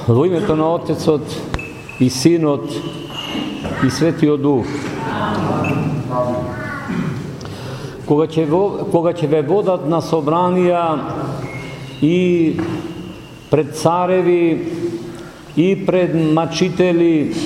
Во името на Отецот и Синот и Светиот Дух. Кога ќе ве водат на собранија и пред цареви и пред мачители,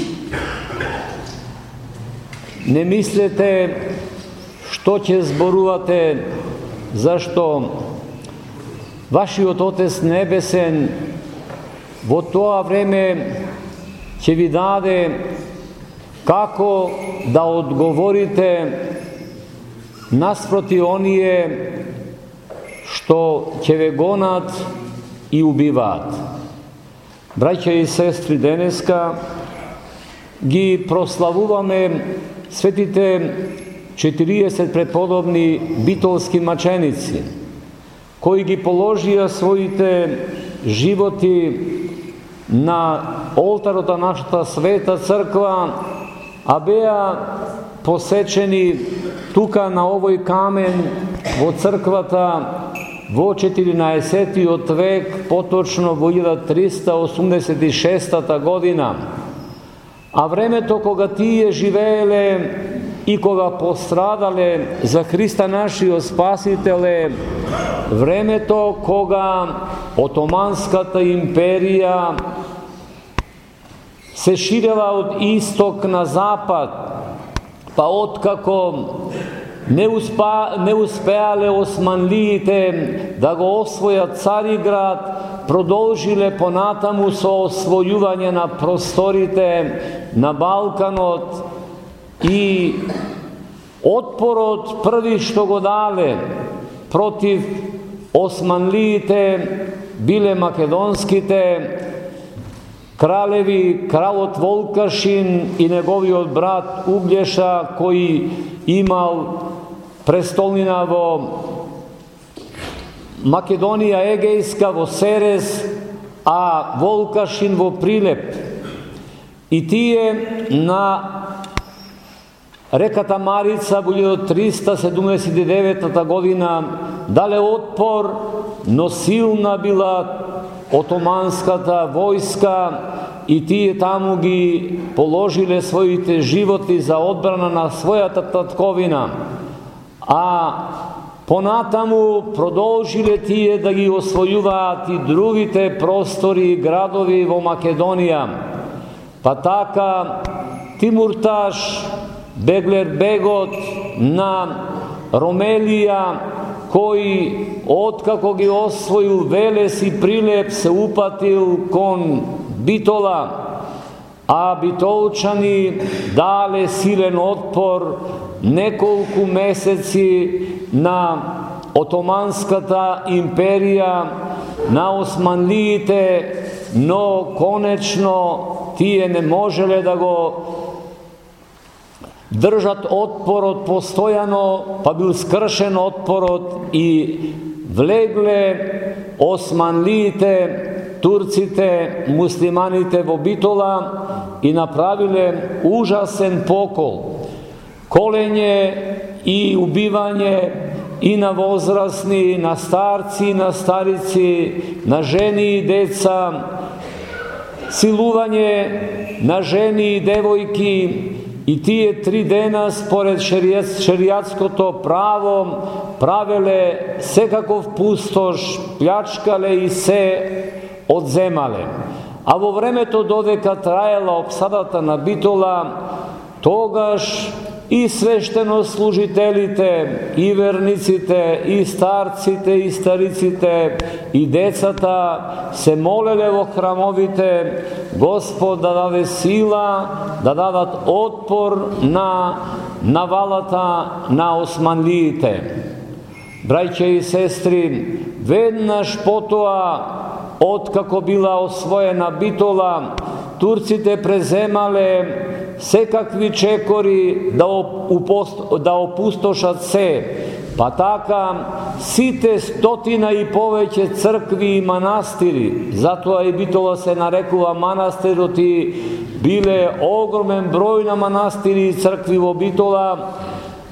не мислете што ќе зборувате, зашто вашиот Отец Небесен во тоа време ќе ви даде како да одговорите наспроти оние што ќе ве гонат и убиваат. Браќа и сестри, денеска ги прославуваме светите 40 преподобни битолски маченици, кои ги положија своите животи на олтарот на нашата света црква, а беа посечени тука на овој камен во црквата во 14 век, поточно во 1386 година. А времето кога тие живееле и кога пострадале за Христа нашиот Спасител е времето кога Отоманската империја се ширела од исток на запад, па откако не успеале османлиите да го освојат Цариград, продолжиле понатаму со освојување на просторите на Балканот и отпорот први што го дале против османлиите биле македонските кралеви, кралот Волкашин и неговиот брат Углеша, кој имал престолнина во Македонија Егејска, во Серес, а Волкашин во Прилеп. И тие на реката Марица во 1379 година дале отпор, но силна била отоманската војска и тие таму ги положиле своите животи за одбрана на својата татковина. А понатаму продолжиле тие да ги освојуваат и другите простори и градови во Македонија. Па така Тимурташ, Беглербегот на Ромелија, кој откако ги освоил Велес и Прилеп се упатил кон Битола, а битолчани дале силен отпор неколку месеци на Отоманската империја, на османлиите, но конечно тие не можеле да го држат отпорот постојано, па бил скршен отпорот и влегле османлиите, турците, муслиманите во Битола и направиле ужасен покол. Колење и убивање и на возрастни, на старци, на старици, на жени и деца, силување на жени и девојки. И тие 3 дена според шеријатското право правеле секаков пустош, плячкале и се одземале. А во времето додека траела опсадата на Битола, тогаш и свештенослужителите, и верниците, и старците, и стариците, и децата се молеле во храмовите Господ да даде сила, да дадат отпор на навалата на османлиите. Браќа и сестри, веднаш потоа, откако била освоена Битола, турците преземале секакви чекори да опустошат се. Па така, сите стотина и повеќе цркви и манастири, затоа и Битола се нарекува манастирот и биле огромен број на манастири и цркви во Битола,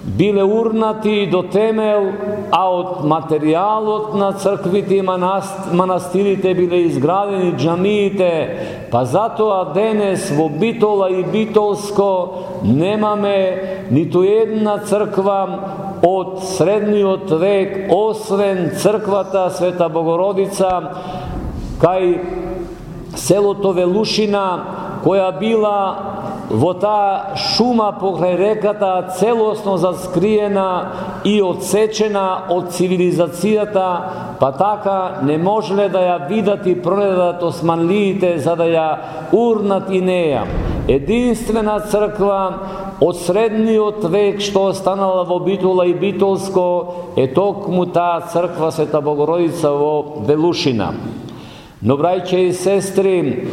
bile urnati do temel, a od materijalot na crkviti manastirite bile izgradeni džamijite, pa zato a denes vo Bitola i Bitolsko nemame ni tu jedna crkva od srednjot vek osven crkvata Sveta Bogorodica kaj selo to Velušina koja bila vo ta šuma pokraj rekata celosno zaskrijena i odsečena od civilizacijata, pa taka ne možele da ja vidati pronedat osmanlijite za da ja urnat i neja. Jedinstvena crkva od srednjot vek što ostanala vo Bitola i Bitolsko je tokmu ta crkva Sveta Bogorodica vo Velušina. No, braće i sestri,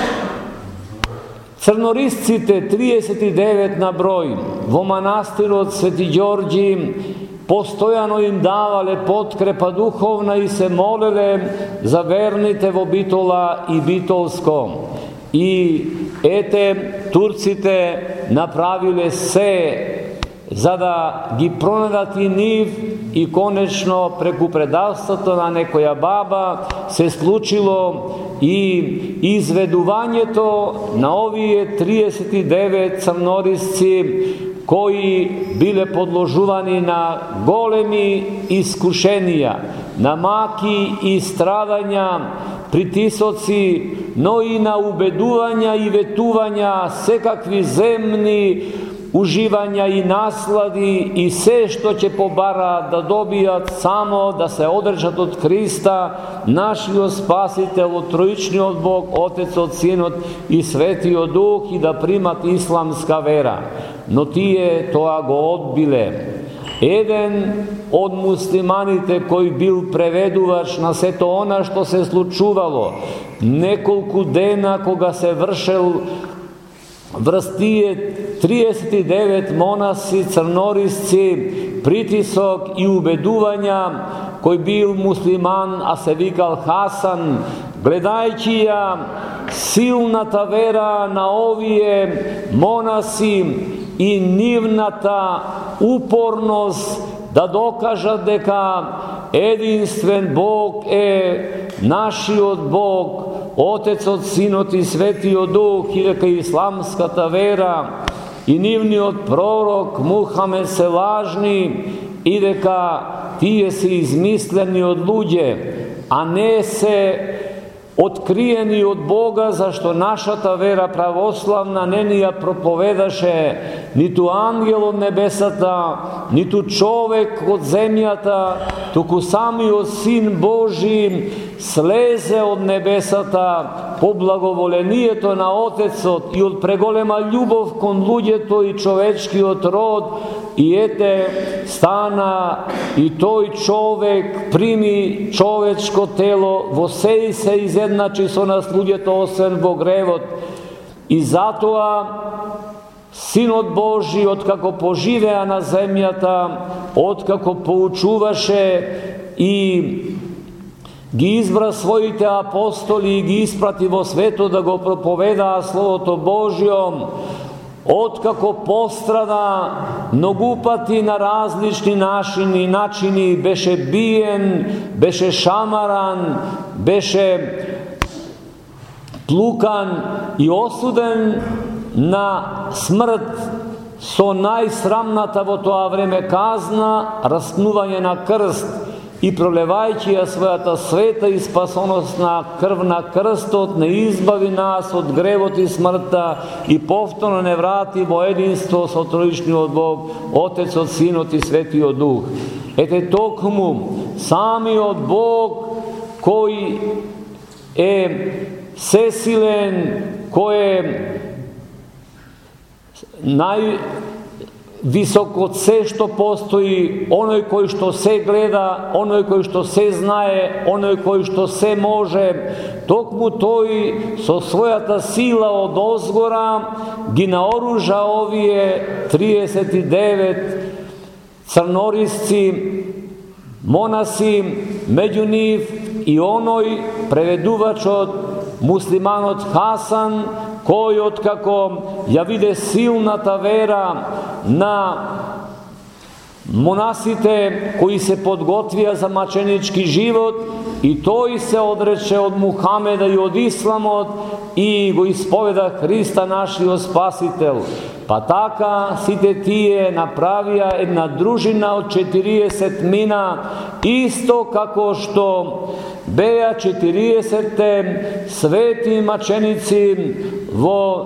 crnoriscite 39 na broj vo manastiru od Sveti Đorđi postojano im davale potkrepa duhovna i se molile za vernite vo Bitola i Bitolsko. I ete Turcite napravile se za da gi pronedati niv i konečno preku predavstata na nekoja baba se slučilo i izveduvanje to na ovije 39 crnorisci koji bile podložuvani na golemi iskušenija, na maki i stradanja, pritisoci, no i na ubeduvanja i vetuvanja, sekakvi zemni uživanja i nasladi i sve što će pobara da dobijat samo da se održat od Krista, našio spasitelj, trojični od Bog, Otec od Sinot i Sveti od Duh i da primat islamska vera. No tije toa go odbile. Jedan od muslimanite koji bil preveduvač na sve to ona što se slučuvalo, nekolku dena koga se vršel vrstije 39 monasi, crnorisci, pritisok i ubeduvanja koji bil musliman, a se vikal Hasan, gledajći ja silnata vera na ovije monasi i nivnata upornost da dokaža deka jedinstven Bog naši od Bog, Otec od Sinot i Sveti od Duh i deka islamska ta vera i nivni od prorok Muhamed se lažni i deka tije se izmisleni od luđe, a ne se otkrijeni od Boga, zašto naša ta vera pravoslavna ne nija propovedaše ni tu angel od nebesata, ni tu čovek od zemljata, tuku sami od Sin Božji sleze od nebesata, poblagovolenije to na Otecot i od pregolema ljubov kon ludjeto i čovečki od rod i ete stana i toj čovek primi čovečko telo, voseji se izjednači so nas ludjeto osven Bogrevot i zato Sin od Božji otkako poživea na zemljata, otkako poučuvaše i gi izbra svojite apostoli i gi isprati vo sveto da go propoveda slovo to Božjom, otkako postrada nogupati na različni načini, beše bijen, beše šamaran, beše tlukan i osuden na smrt so najsramnata vo toa vreme kazna, raspnuvanje na krst i prolevajući ja svojata sveta i spasonosna krv na krstot ne izbavi nas od grevot i smrta i povtorno ne vrati vo jedinstvo so trojični od Bog, Otec od Sinot i Sveti od Duh. Ete tokmu sami od Bog koji je sesilen, koje visoko sve što postoji, onoj koji što se gleda, onoj koji što se znaje, onoj koji što se može, tokmu toj so svojata sila od ozgora gi naoruža ovije 39 crnorisci, monasi, među njih i onoj preveduvač od muslimanot Hasan, koji otkako ja vide silna ta vera na monasite koji se podgotvija za mačenički život i to se odreče od Muhameda i od Islamot i go ispoveda Hrista našio Spasitel. Pa taka site tije napravija jedna družina od 40 mina, isto kako što beja 40 sveti mačenici vo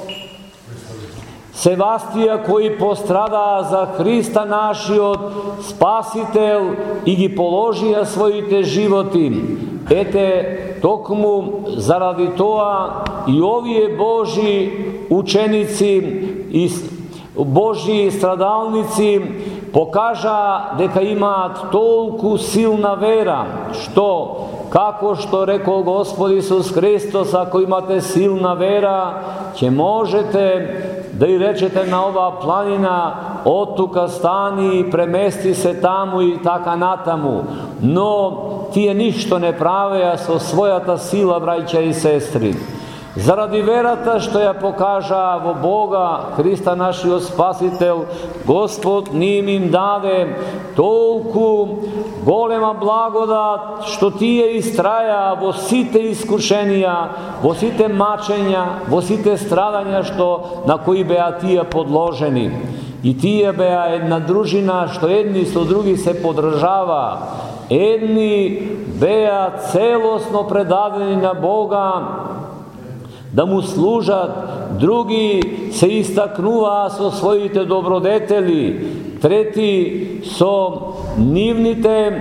Sevastija koji postrada za Hrista našio Spasitel i gi položija svojite životi. Ete, tokmu zaradi toa i ovije Božji učenici i Božji stradalnici pokaža deka ima tolku silna vera, što, kako što rekao Gospod Isus Hristos, ako imate silna vera, će možete da i rečete na ova planina, otuka stani i premesti se tamo i taka natamu. No, tije ništo ne prave, a so svojata sila, braća i sestri. Zaradi verata što ja pokaža vo Boga, Hrista našio Spasitel, Gospod njim im dade tolku golema blagodat, što tije istraja vo site iskušenja, vo site mačenja, vo site stradanja što na koji beja tija podloženi. I tije beja jedna družina što jedni su drugi se podržava. Jedni beja celosno predavljeni na Boga, da mu služat, drugi se istaknuva so svojite dobrodeteli, treti so nivnite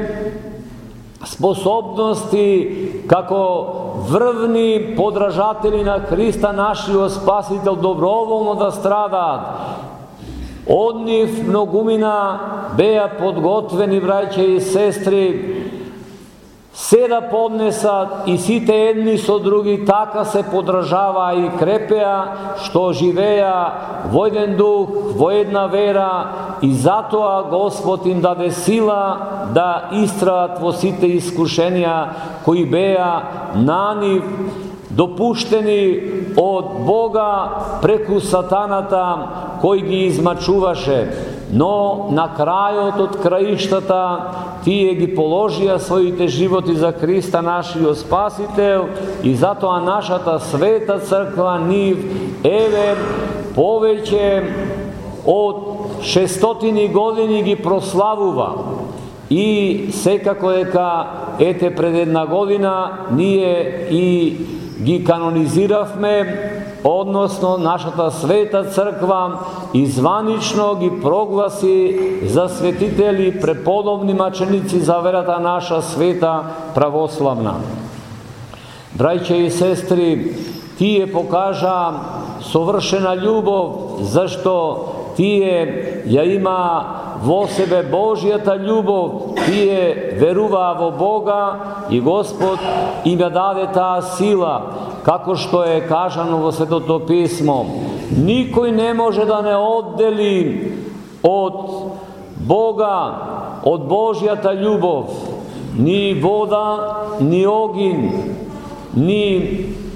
sposobnosti kako vrvni podražatelji na Hrista našio Spasitel dobrovoljno da strada. Od njih mnogumina beja podgotveni, braće i sestri, se da podnesat i site jedni so drugi taka se podražava i krepeja, što živeja vojden duh, vojedna vera i zato a Gospod im dade sila da istrat vo site iskušenja koji beja na njih dopušteni od Boga preku satanata koji gi izmačuvaše. No, na kraju od krajištata tije gi položija svojite životi za Hrista našio Spasitel i zato a našata sveta crkva niv eve poveće od 600 godini gi proslavuva. I sekako eka ete pred jedna godina nije i gi kanoniziravme, odnosno našata sveta crkva i zvanično gi proglasi za svetitelji prepodobni mačenici za verata naša sveta pravoslavna. Braće i sestri, tije pokaža sovršena ljubov, zašto tije ja ima vo sebe Božjata ljubov, tije veruva vo Boga i Gospod im ja dade ta sila, kako što je kažano vo Svetoto pismo. Nikoj ne može da ne oddeli od Boga, od Božjata ljubov, ni voda, ni ogin, ni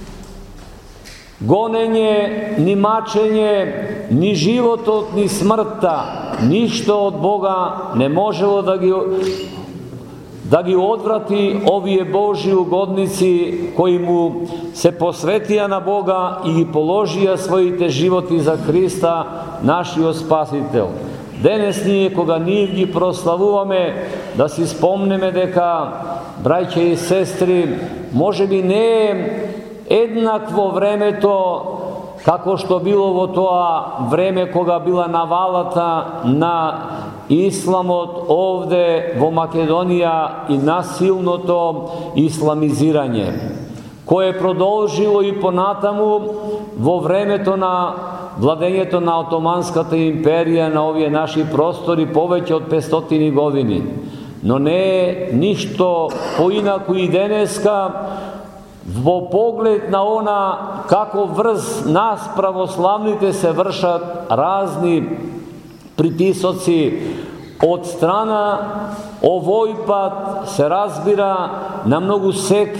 gonenje, ni mačenje, ni životot, ni smrta, ništo od Boga ne moželo da gi odvrati ovije Božji ugodnici koji mu se posvetija na Boga i položija svojite životi za Hrista našio Spasitel. Denes nije koga nigdje proslavuvame, da si spomneme deka, braće i sestri, može bi ne jednakvo vreme to, kako što bilo vo toa vreme koga bila navalata na islamot ovde vo Makedonija i nasilno to islamiziranje, koje je prodolžilo i po natamu vo vreme to na vladenje to na Otomanskata imperija na ovije naši prostori poveće od 500 godini. No ne ništo poinaku i deneska, vo pogled na ona kako vrz nas pravoslavnite se vršat razni pritisoci od strana, ovoj pat se razbira na mnogu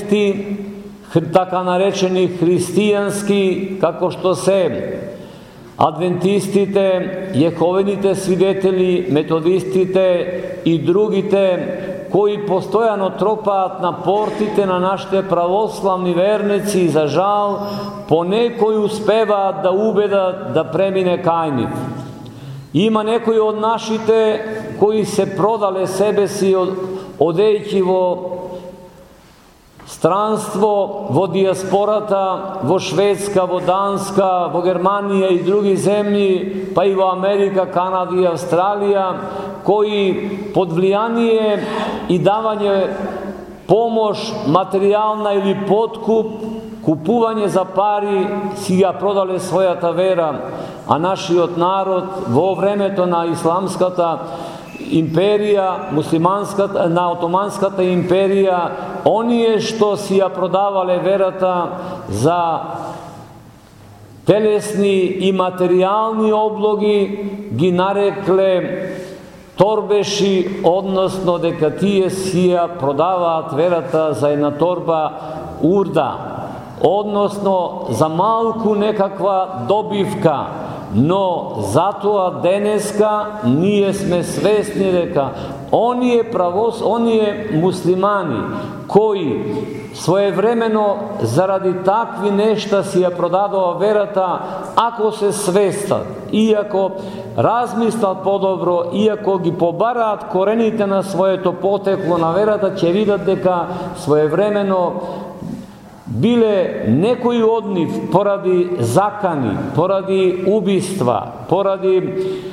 sekti, taka narečeni hristijanski, kako što se адвентистите, јеховените свидетели, методистите и другите, кои постојано тропаат на портите на нашите православни верници и за жал понекој успеваат да убедат да премине кај нив. Има некои од нашите кои се продале себе си одејќи во странство, во диаспората, во Шведска, во Данска, во Германија и други земји, па и во Америка, Канада и Австралија, кои под влијание и давање помош, материјална или подкуп, купување за пари, си ја продале својата вера, а нашиот народ во времето на исламската империја, на Отоманската империја, оние што си ја продавале верата за телесни и материјални облоги, ги нарекле торбеши, односно дека тие си ја продаваат верата за една торба урда, односно за малку некаква добивка. Но затоа денеска ние сме свесни дека оние муслимани кои своевремено заради такви нешта си ја продадоа верата, ако се свестат и ако размислат подобро и ако ги побараат корените на своето потекло на верата, ќе видат дека своевремено биле некои од нив поради закани, поради убиства, поради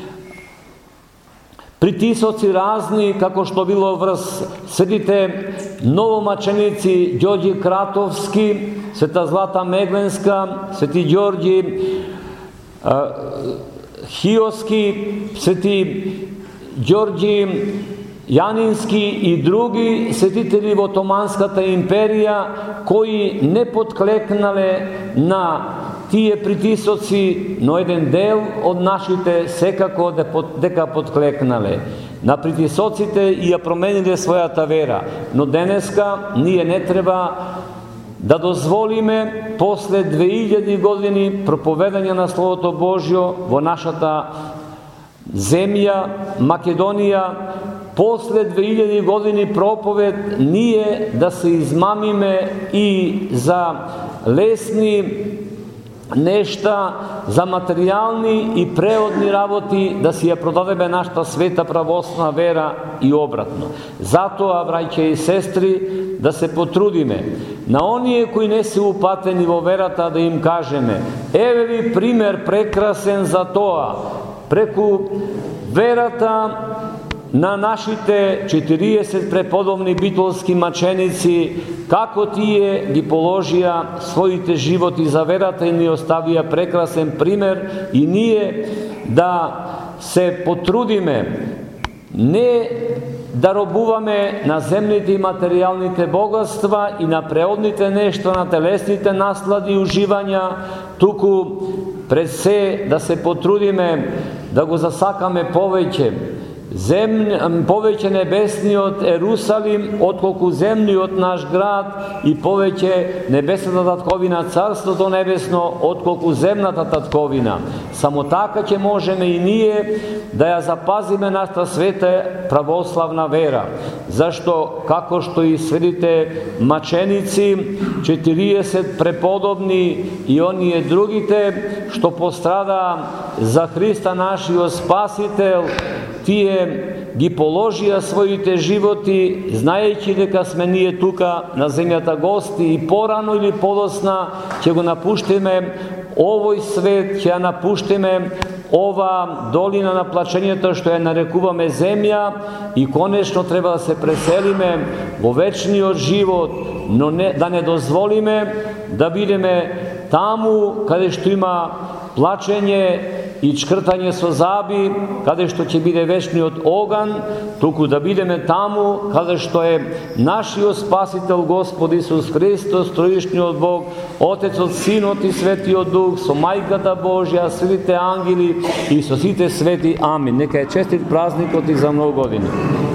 притисоци разни, како што било врз светите новомаченици Ѓорѓи Кратовски, света Злата Мегленска, свети Ѓорѓи Хиоски, свети Ѓорѓи Јанински и други светители во Отоманската империја, кои не подклекнале на тие притисоци, но еден дел од нашите секако дека подклекнале на притисоците и ја промениле својата вера. Но денеска ние не треба да дозволиме после 2000 години проповедање на Словото Божјо во нашата земја, Македонија, после 2000 години проповед, ние да се измамиме и за лесни нешта, за материјални и преодни работи, да си ја продадеме нашата света православна вера и обратно. Затоа, браќа и сестри, да се потрудиме на оние кои не се упатени во верата, да им кажеме: еве ви пример прекрасен за тоа, преку верата на нашите 40 преподобни битолски маченици, како тие ги положија своите животи за верата и ни оставија прекрасен пример, и ние да се потрудиме не да робуваме на земните и материјалните богатства и на преодните нешта, на телесните наслади и уживања, туку пред се да се потрудиме да го засакаме повеќе небесниот Ерусалим, отколку земниот наш град, и повеќе небесната татковина, Царството небесно, отколку земната татковина. Само така ќе можеме и ние да ја запазиме нашата света православна вера. Зашто, како што и светите маченици, 40 преподобни и оние другите што пострадаа за Христа нашиот Спасител, тие ги положија своите животи, знаејќи дека сме ние тука на земјата гости и порано или подосна ќе го напуштиме овој свет, ќе ја напуштиме ова долина на плачењето што ја нарекуваме земја, и конечно треба да се преселиме во вечниот живот, но да не дозволиме да бидеме таму каде што има плачење и чкртање со заби, каде што ќе биде вечниот оган, туку да бидеме таму каде што е нашиот Спасител Господ Исус Христос, троишниот Бог, Отецот, Синот и Светиот Дух, со Мајката Божја, светите ангели и со сите свети. Амин. Нека е честит празникот и за многу години.